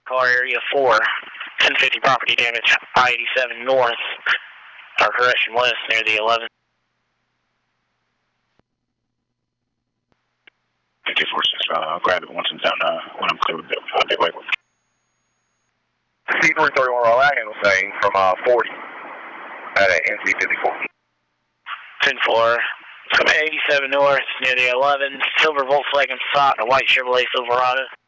Car area 4, 1050 property damage, I-87 north, or correction west near the 11. 54-6, grab it once it's done, when I'm clear with it, big wave. C-331 Royal Wagon was saying from 40 at NC-54. 10-4, 87 north near the 11, silver Volkswagen Passat, a white Chevrolet Silverado.